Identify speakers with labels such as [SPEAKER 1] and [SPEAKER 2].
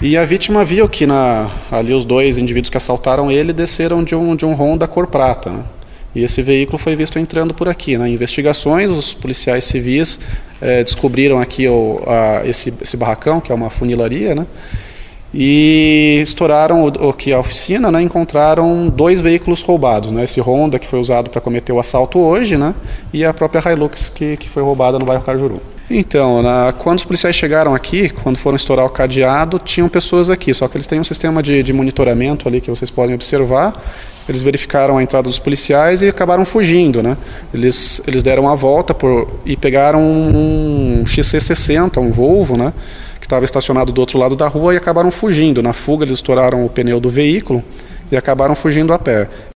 [SPEAKER 1] E a vítima viu que ali os dois indivíduos que assaltaram ele desceram de um Honda cor prata, né? E esse veículo foi visto entrando por aqui. Em investigações, os policiais civis descobriram aqui esse barracão, que é uma funilaria, né? E estouraram a oficina, né? Encontraram 2 veículos roubados, né? Esse Honda que foi usado para cometer o assalto hoje, né? E a própria Hilux que foi roubada no bairro Cajuru. Então, quando os policiais chegaram aqui, quando foram estourar o cadeado, tinham pessoas aqui, só que eles têm um sistema de monitoramento ali que vocês podem observar. Eles verificaram a entrada dos policiais e acabaram fugindo, né? Eles deram a volta e pegaram um XC60, um Volvo, né? Que estava estacionado do outro lado da rua e acabaram fugindo. Na fuga eles estouraram o pneu do veículo e acabaram fugindo a pé.